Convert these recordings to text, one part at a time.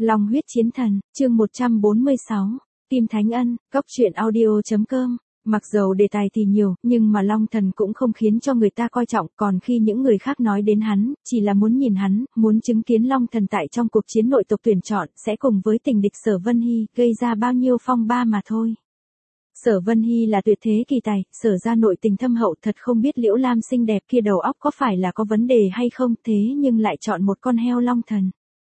Long huyết chiến thần, chương 146, Tim Thánh Ân, Cóc truyện audio.com. Mặc dầu đề tài thì nhiều, nhưng mà Long Thần cũng không khiến cho người ta coi trọng, còn khi những người khác nói đến hắn, chỉ là muốn nhìn hắn, muốn chứng kiến Long Thần tại trong cuộc chiến nội tộc tuyển chọn, sẽ cùng với tình địch Sở Vân Hy, gây ra bao nhiêu phong ba mà thôi. Sở Vân Hy là tuyệt thế kỳ tài, Sở ra nội tình thâm hậu, thật không biết Liễu Lam xinh đẹp kia đầu óc có phải là có vấn đề hay không, thế nhưng lại chọn một con heo Long Thần.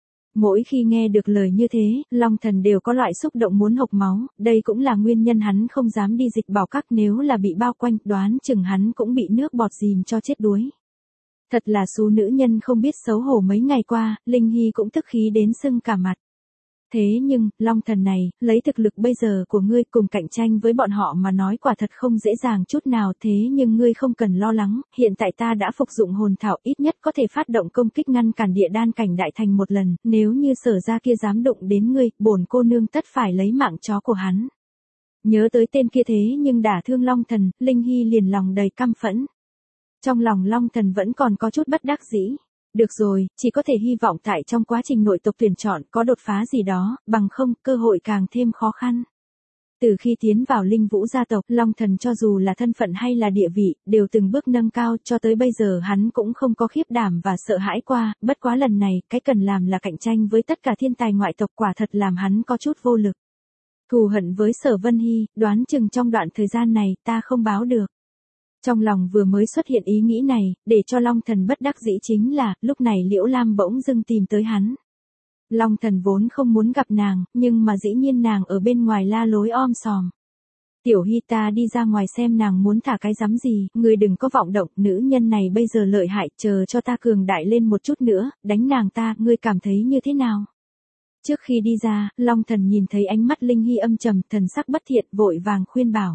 Mỗi khi nghe được lời như thế, Long Thần đều có loại xúc động muốn hộc máu, đây cũng là nguyên nhân hắn không dám đi dịch bảo các, nếu là bị bao quanh, đoán chừng hắn cũng bị nước bọt dìm cho chết đuối. Thật là số nữ nhân không biết xấu hổ, mấy ngày qua, Linh Hy cũng tức khí đến sưng cả mặt. Thế nhưng, Long Thần này, lấy thực lực bây giờ của ngươi cùng cạnh tranh với bọn họ mà nói quả thật không dễ dàng chút nào, thế nhưng ngươi không cần lo lắng, hiện tại ta đã phục dụng hồn thảo, ít nhất có thể phát động công kích ngăn cản địa đan cảnh đại thành một lần, nếu như Sở ra kia dám đụng đến ngươi, bổn cô nương tất phải lấy mạng chó của hắn. Nhớ tới tên kia thế nhưng đả thương Long Thần, Linh Hy liền lòng đầy căm phẫn. Trong lòng Long Thần vẫn còn có chút bất đắc dĩ. Được rồi, chỉ có thể hy vọng tại trong quá trình nội tộc tuyển chọn có đột phá gì đó, bằng không, cơ hội càng thêm khó khăn. Từ khi tiến vào Linh Vũ gia tộc, Long Thần cho dù là thân phận hay là địa vị, đều từng bước nâng cao, cho tới bây giờ hắn cũng không có khiếp đảm và sợ hãi qua, bất quá lần này, cái cần làm là cạnh tranh với tất cả thiên tài ngoại tộc, quả thật làm hắn có chút vô lực. Thù hận với Sở Vân Hy, đoán chừng trong đoạn thời gian này, ta không báo được. Trong lòng vừa mới xuất hiện ý nghĩ này, để cho Long Thần bất đắc dĩ chính là, lúc này Liễu Lam bỗng dưng tìm tới hắn. Long Thần vốn không muốn gặp nàng, nhưng mà dĩ nhiên nàng ở bên ngoài la lối om sòm. Tiểu Hy, ta đi ra ngoài xem nàng muốn thả cái rắm gì, ngươi đừng có vọng động, nữ nhân này bây giờ lợi hại, chờ cho ta cường đại lên một chút nữa, đánh nàng ta, ngươi cảm thấy như thế nào? Trước khi đi ra, Long Thần nhìn thấy ánh mắt Linh Hy âm trầm, thần sắc bất thiện, vội vàng khuyên bảo.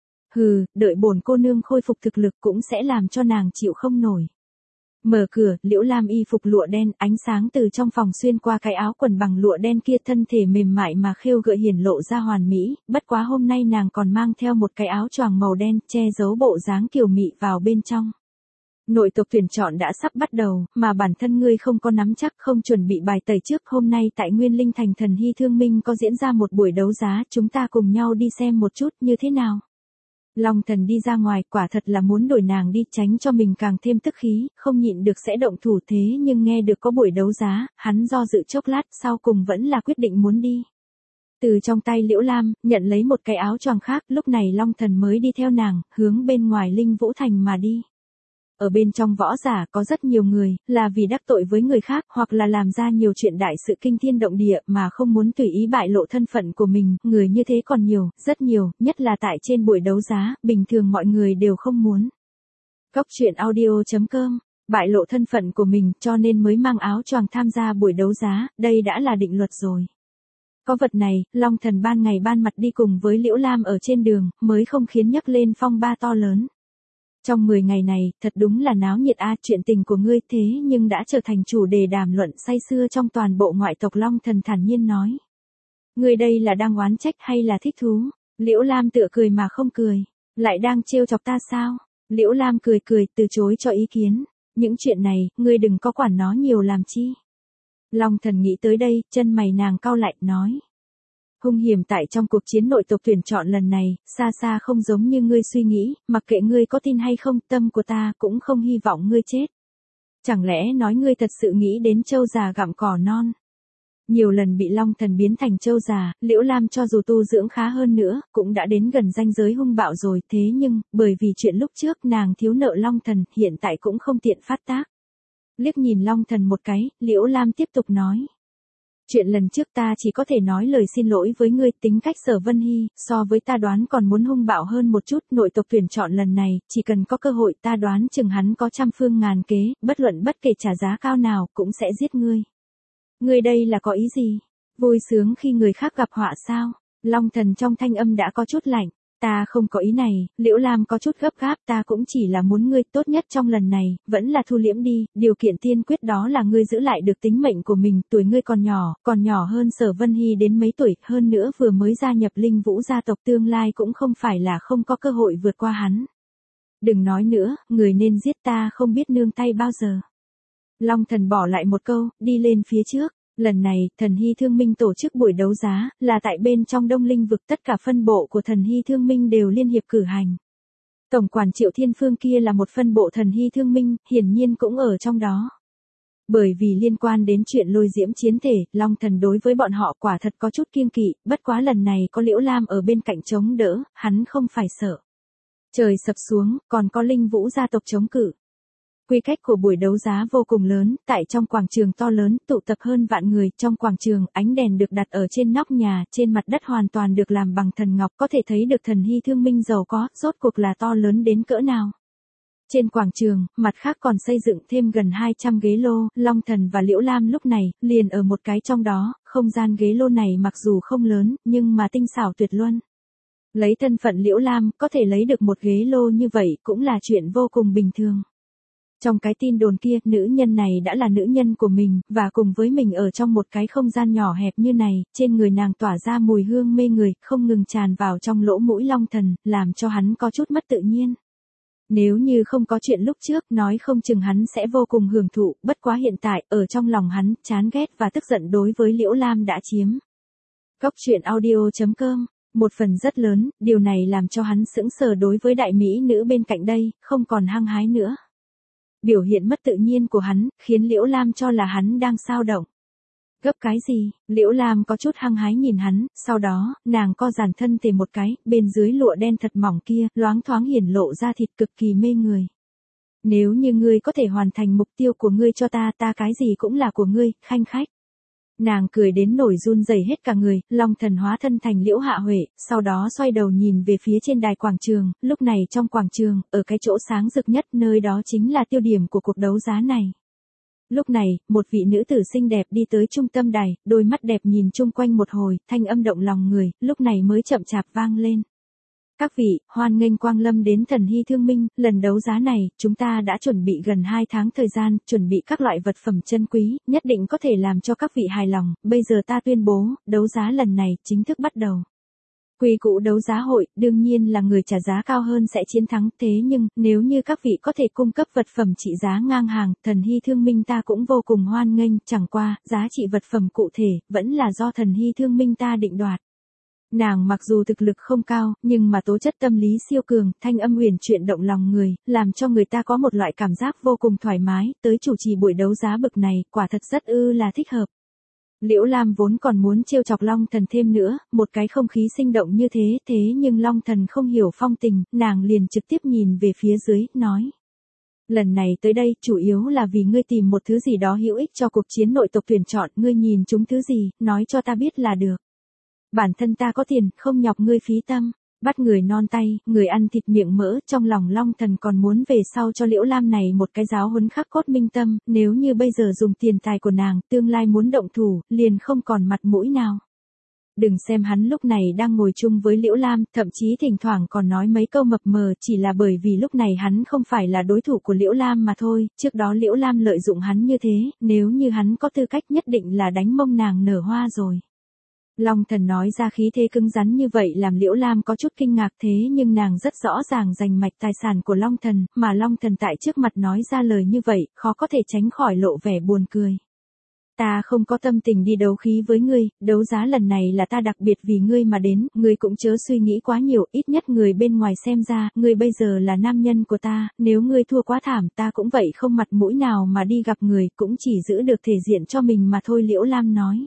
Hừ, đợi bổn cô nương khôi phục thực lực cũng sẽ làm cho nàng chịu không nổi. Mở cửa, Liễu Lam y phục lụa đen, ánh sáng từ trong phòng xuyên qua cái áo quần bằng lụa đen kia, thân thể mềm mại mà khêu gợi hiển lộ ra hoàn mỹ, bất quá hôm nay nàng còn mang theo một cái áo choàng màu đen, che giấu bộ dáng kiều mị vào bên trong. Nội tộc tuyển chọn đã sắp bắt đầu, mà bản thân ngươi không có nắm chắc, không chuẩn bị bài tẩy trước, hôm nay tại Nguyên Linh Thành Thần Hy Thương Minh có diễn ra một buổi đấu giá, chúng ta cùng nhau đi xem một chút như thế nào. Long Thần đi ra ngoài, quả thật là muốn đổi nàng đi, tránh cho mình càng thêm tức khí, không nhịn được sẽ động thủ, thế nhưng nghe được có buổi đấu giá, hắn do dự chốc lát, sau cùng vẫn là quyết định muốn đi. Từ trong tay Liễu Lam, nhận lấy một cái áo choàng khác, lúc này Long Thần mới đi theo nàng, hướng bên ngoài Linh Vũ Thành mà đi. Ở bên trong võ giả có rất nhiều người, là vì đắc tội với người khác, hoặc là làm ra nhiều chuyện đại sự kinh thiên động địa mà không muốn tùy ý bại lộ thân phận của mình, người như thế còn nhiều, rất nhiều, nhất là tại trên buổi đấu giá, bình thường mọi người đều không muốn. Cóc truyện audio.com, bại lộ thân phận của mình cho nên mới mang áo choàng tham gia buổi đấu giá, đây đã là định luật rồi. Có vật này, Long Thần ban ngày ban mặt đi cùng với Liễu Lam ở trên đường, mới không khiến nhấc lên phong ba to lớn. Trong 10 ngày này, thật đúng là náo nhiệt a, chuyện tình của ngươi thế nhưng đã trở thành chủ đề đàm luận say sưa trong toàn bộ ngoại tộc, Long Thần thản nhiên nói. Ngươi đây là đang oán trách hay là thích thú? Liễu Lam tựa cười mà không cười. Lại đang trêu chọc ta sao? Liễu Lam cười cười, từ chối cho ý kiến. Những chuyện này, ngươi đừng có quản nó nhiều làm chi. Long Thần nghĩ tới đây, chân mày nàng cau lại, nói. Hung hiểm tại trong cuộc chiến nội tộc tuyển chọn lần này, xa xa không giống như ngươi suy nghĩ, mặc kệ ngươi có tin hay không, tâm của ta cũng không hy vọng ngươi chết. Chẳng lẽ nói ngươi thật sự nghĩ đến trâu già gặm cỏ non? Nhiều lần bị Long Thần biến thành trâu già, Liễu Lam cho dù tu dưỡng khá hơn nữa, cũng đã đến gần ranh giới hung bạo rồi, thế nhưng, bởi vì chuyện lúc trước nàng thiếu nợ Long Thần, hiện tại cũng không tiện phát tác. Liếc nhìn Long Thần một cái, Liễu Lam tiếp tục nói. Chuyện lần trước ta chỉ có thể nói lời xin lỗi với ngươi, tính cách Sở Vân Hy, so với ta đoán còn muốn hung bạo hơn một chút, nội tộc tuyển chọn lần này, chỉ cần có cơ hội ta đoán chừng hắn có trăm phương ngàn kế, bất luận bất kể trả giá cao nào, cũng sẽ giết ngươi. Ngươi đây là có ý gì? Vui sướng khi người khác gặp họa sao? Long Thần trong thanh âm đã có chút lạnh. Ta không có ý này, Liễu Lam có chút gấp gáp, ta cũng chỉ là muốn ngươi tốt nhất trong lần này, vẫn là thu liễm đi, điều kiện tiên quyết đó là ngươi giữ lại được tính mệnh của mình, tuổi ngươi còn nhỏ hơn Sở Vân Hy đến mấy tuổi, hơn nữa vừa mới gia nhập Linh Vũ gia tộc, tương lai cũng không phải là không có cơ hội vượt qua hắn. Đừng nói nữa, người nên giết ta không biết nương tay bao giờ. Long Thần bỏ lại một câu, đi lên phía trước. Lần này, Thần Hy Thương Minh tổ chức buổi đấu giá, là tại bên trong Đông Linh vực, tất cả phân bộ của Thần Hy Thương Minh đều liên hiệp cử hành. Tổng quản Triệu Thiên Phương kia là một phân bộ Thần Hy Thương Minh, hiển nhiên cũng ở trong đó. Bởi vì liên quan đến chuyện lôi diễm chiến thể, Long Thần đối với bọn họ quả thật có chút kiêng kỵ, bất quá lần này có Liễu Lam ở bên cạnh chống đỡ, hắn không phải sợ. Trời sập xuống, còn có Linh Vũ gia tộc chống cự. Quy cách của buổi đấu giá vô cùng lớn, tại trong quảng trường to lớn, tụ tập hơn vạn người, trong quảng trường, ánh đèn được đặt ở trên nóc nhà, trên mặt đất hoàn toàn được làm bằng thần ngọc, có thể thấy được Thần Hy Thương Minh giàu có, rốt cuộc là to lớn đến cỡ nào. Trên quảng trường, mặt khác còn xây dựng thêm gần 200 ghế lô, Long Thần và Liễu Lam lúc này, liền ở một cái trong đó, không gian ghế lô này mặc dù không lớn, nhưng mà tinh xảo tuyệt luân. Lấy thân phận Liễu Lam, có thể lấy được một ghế lô như vậy cũng là chuyện vô cùng bình thường. Trong cái tin đồn kia, nữ nhân này đã là nữ nhân của mình, và cùng với mình ở trong một cái không gian nhỏ hẹp như này, trên người nàng tỏa ra mùi hương mê người, không ngừng tràn vào trong lỗ mũi Long Thần, làm cho hắn có chút mất tự nhiên. Nếu như không có chuyện lúc trước, nói không chừng hắn sẽ vô cùng hưởng thụ, bất quá hiện tại, ở trong lòng hắn, chán ghét và tức giận đối với Liễu Lam đã chiếm. Góc truyện audio.com. Một phần rất lớn, điều này làm cho hắn sững sờ đối với đại mỹ nữ bên cạnh đây, không còn hăng hái nữa. Biểu hiện mất tự nhiên của hắn, khiến Liễu Lam cho là hắn đang xao động. Gấp cái gì? Liễu Lam có chút hăng hái nhìn hắn, sau đó, nàng co giãn thân thể một cái, bên dưới lụa đen thật mỏng kia, loáng thoáng hiển lộ ra thịt cực kỳ mê người. Nếu như ngươi có thể hoàn thành mục tiêu của ngươi cho ta, ta cái gì cũng là của ngươi, khanh khách. Nàng cười đến nổi run rẩy hết cả người, Long Thần hóa thân thành Liễu Hạ Huệ, sau đó xoay đầu nhìn về phía trên đài quảng trường, lúc này trong quảng trường, ở cái chỗ sáng rực nhất, nơi đó chính là tiêu điểm của cuộc đấu giá này. Lúc này, một vị nữ tử xinh đẹp đi tới trung tâm đài, đôi mắt đẹp nhìn chung quanh một hồi, thanh âm động lòng người, lúc này mới chậm chạp vang lên. Các vị, hoan nghênh quang lâm đến Thần Hy Thương Minh, lần đấu giá này, chúng ta đã chuẩn bị gần 2 tháng thời gian, chuẩn bị các loại vật phẩm chân quý, nhất định có thể làm cho các vị hài lòng, bây giờ ta tuyên bố, đấu giá lần này chính thức bắt đầu. Quy củ đấu giá hội, đương nhiên là người trả giá cao hơn sẽ chiến thắng, thế nhưng, nếu như các vị có thể cung cấp vật phẩm trị giá ngang hàng, Thần Hy Thương Minh ta cũng vô cùng hoan nghênh, chẳng qua, giá trị vật phẩm cụ thể, vẫn là do Thần Hy Thương Minh ta định đoạt. Nàng mặc dù thực lực không cao, nhưng mà tố chất tâm lý siêu cường, thanh âm huyền chuyển động lòng người, làm cho người ta có một loại cảm giác vô cùng thoải mái, tới chủ trì buổi đấu giá bực này, quả thật rất là thích hợp. Liễu Lam vốn còn muốn trêu chọc Long Thần thêm nữa, một cái không khí sinh động như thế nhưng Long Thần không hiểu phong tình, nàng liền trực tiếp nhìn về phía dưới, nói. Lần này tới đây, chủ yếu là vì ngươi tìm một thứ gì đó hữu ích cho cuộc chiến nội tộc tuyển chọn, ngươi nhìn chúng thứ gì, nói cho ta biết là được. Bản thân ta có tiền, không nhọc ngươi phí tâm. Bắt người non tay, người ăn thịt miệng mỡ, trong lòng Long Thần còn muốn về sau cho Liễu Lam này một cái giáo huấn khắc cốt minh tâm, nếu như bây giờ dùng tiền tài của nàng, tương lai muốn động thủ, liền không còn mặt mũi nào. Đừng xem hắn lúc này đang ngồi chung với Liễu Lam, thậm chí thỉnh thoảng còn nói mấy câu mập mờ, chỉ là bởi vì lúc này hắn không phải là đối thủ của Liễu Lam mà thôi, trước đó Liễu Lam lợi dụng hắn như thế, nếu như hắn có tư cách nhất định là đánh mông nàng nở hoa rồi. Long Thần nói ra khí thế cứng rắn như vậy làm Liễu Lam có chút kinh ngạc thế nhưng nàng rất rõ ràng giành mạch tài sản của Long Thần, mà Long Thần tại trước mặt nói ra lời như vậy, khó có thể tránh khỏi lộ vẻ buồn cười. Ta không có tâm tình đi đấu khí với ngươi, đấu giá lần này là ta đặc biệt vì ngươi mà đến, ngươi cũng chớ suy nghĩ quá nhiều, ít nhất người bên ngoài xem ra, ngươi bây giờ là nam nhân của ta, nếu ngươi thua quá thảm ta cũng vậy không mặt mũi nào mà đi gặp người, cũng chỉ giữ được thể diện cho mình mà thôi Liễu Lam nói.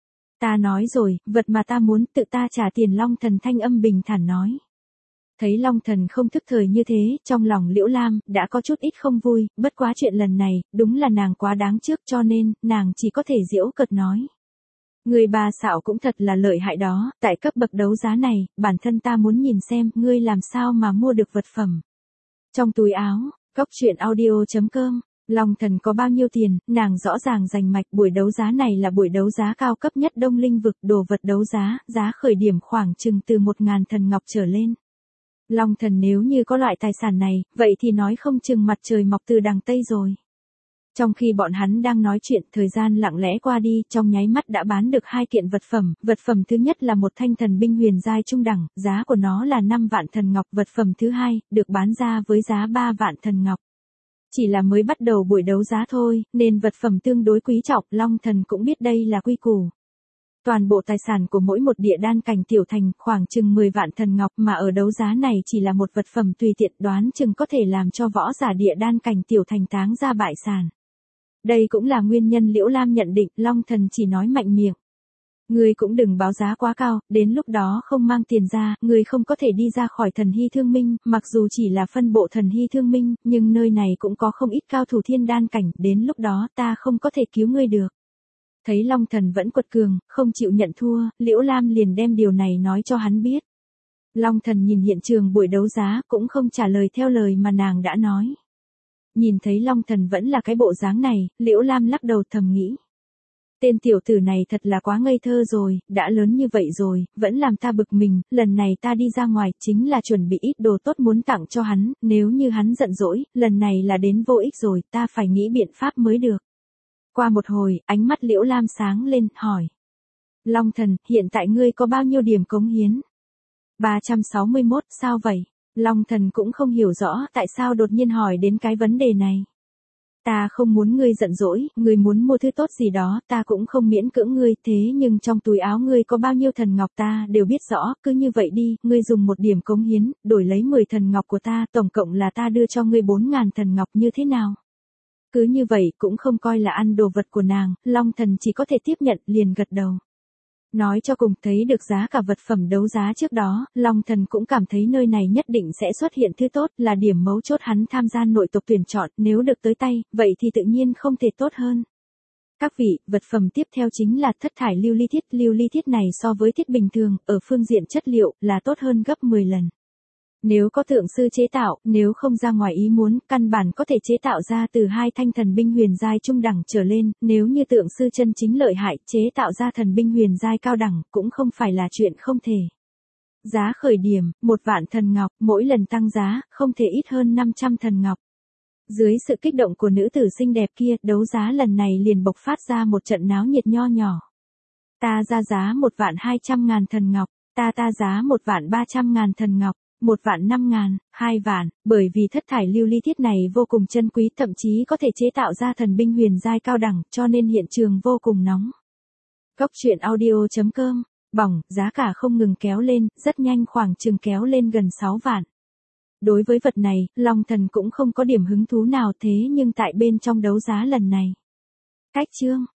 Ta nói rồi, vật mà ta muốn tự ta trả tiền Long Thần thanh âm bình thản nói. Thấy Long Thần không thức thời như thế, trong lòng Liễu Lam, đã có chút ít không vui, bất quá chuyện lần này, đúng là nàng quá đáng trước cho nên, nàng chỉ có thể giễu cợt nói. Người bà xạo cũng thật là lợi hại đó, tại cấp bậc đấu giá này, bản thân ta muốn nhìn xem, ngươi làm sao mà mua được vật phẩm. Trong túi áo, góc truyện audio.com. Long Thần có bao nhiêu tiền, nàng rõ ràng rành mạch buổi đấu giá này là buổi đấu giá cao cấp nhất Đông Linh vực, đồ vật đấu giá, giá khởi điểm khoảng chừng từ 1.000 thần ngọc trở lên. Long Thần nếu như có loại tài sản này, vậy thì nói không chừng mặt trời mọc từ đằng Tây rồi. Trong khi bọn hắn đang nói chuyện, thời gian lặng lẽ qua đi, trong nháy mắt đã bán được 2 kiện vật phẩm thứ nhất là một thanh thần binh huyền giai trung đẳng, giá của nó là 5 vạn thần ngọc, vật phẩm thứ hai, được bán ra với giá 3 vạn thần ngọc. Chỉ là mới bắt đầu buổi đấu giá thôi, nên vật phẩm tương đối quý trọng, Long Thần cũng biết đây là quy củ. Toàn bộ tài sản của mỗi một địa đan cảnh tiểu thành khoảng chừng 10 vạn thần ngọc, mà ở đấu giá này chỉ là một vật phẩm tùy tiện, đoán chừng có thể làm cho võ giả địa đan cảnh tiểu thành táng ra bại sản. Đây cũng là nguyên nhân Liễu Lam nhận định, Long Thần chỉ nói mạnh miệng. Ngươi cũng đừng báo giá quá cao, đến lúc đó không mang tiền ra, ngươi không có thể đi ra khỏi thần hy thương minh, mặc dù chỉ là phân bộ thần hy thương minh, nhưng nơi này cũng có không ít cao thủ thiên đan cảnh, đến lúc đó ta không có thể cứu ngươi được. Thấy Long Thần vẫn quật cường, không chịu nhận thua, Liễu Lam liền đem điều này nói cho hắn biết. Long Thần nhìn hiện trường buổi đấu giá, cũng không trả lời theo lời mà nàng đã nói. Nhìn thấy Long Thần vẫn là cái bộ dáng này, Liễu Lam lắc đầu thầm nghĩ. Tên tiểu tử này thật là quá ngây thơ rồi, đã lớn như vậy rồi, vẫn làm ta bực mình, lần này ta đi ra ngoài chính là chuẩn bị ít đồ tốt muốn tặng cho hắn, nếu như hắn giận dỗi, lần này là đến vô ích rồi, ta phải nghĩ biện pháp mới được. Qua một hồi, ánh mắt Liễu Lam sáng lên, hỏi. Long Thần, hiện tại ngươi có bao nhiêu điểm cống hiến? 361, sao vậy? Long Thần cũng không hiểu rõ tại sao đột nhiên hỏi đến cái vấn đề này. Ta không muốn ngươi giận dỗi, ngươi muốn mua thứ tốt gì đó, ta cũng không miễn cưỡng ngươi, thế nhưng trong túi áo ngươi có bao nhiêu thần ngọc ta đều biết rõ, cứ như vậy đi, ngươi dùng 1 điểm cống hiến, đổi lấy 10 thần ngọc của ta, tổng cộng là ta đưa cho ngươi 4.000 thần ngọc như thế nào? Cứ như vậy cũng không coi là ăn đồ vật của nàng, Long Thần chỉ có thể tiếp nhận, liền gật đầu. Nói cho cùng, thấy được giá cả vật phẩm đấu giá trước đó, Long Thần cũng cảm thấy nơi này nhất định sẽ xuất hiện thứ tốt, là điểm mấu chốt hắn tham gia nội tộc tuyển chọn, nếu được tới tay, vậy thì tự nhiên không thể tốt hơn. Các vị, vật phẩm tiếp theo chính là thất thải lưu ly thiết này so với thiết bình thường, ở phương diện chất liệu, là tốt hơn gấp 10 lần. Nếu có tượng sư chế tạo, nếu không ra ngoài ý muốn, căn bản có thể chế tạo ra từ 2 thanh thần binh huyền giai trung đẳng trở lên, nếu như tượng sư chân chính lợi hại, chế tạo ra thần binh huyền giai cao đẳng, cũng không phải là chuyện không thể. Giá khởi điểm, 1 vạn thần ngọc, mỗi lần tăng giá, không thể ít hơn 500 thần ngọc. Dưới sự kích động của nữ tử xinh đẹp kia, đấu giá lần này liền bộc phát ra một trận náo nhiệt nho nhỏ. Ta ra giá 1.200.000 thần ngọc, ta giá 1.300.000 thần ngọc. 1.500.000, 2 vạn, bởi vì thất thải lưu ly thiết này vô cùng chân quý, thậm chí có thể chế tạo ra thần binh huyền giai cao đẳng, cho nên hiện trường vô cùng nóng. Cốc truyện audio.com, bỏng, giá cả không ngừng kéo lên, rất nhanh khoảng chừng kéo lên gần 6 vạn. Đối với vật này, Long Thần cũng không có điểm hứng thú nào, thế nhưng tại bên trong đấu giá lần này. Cách chương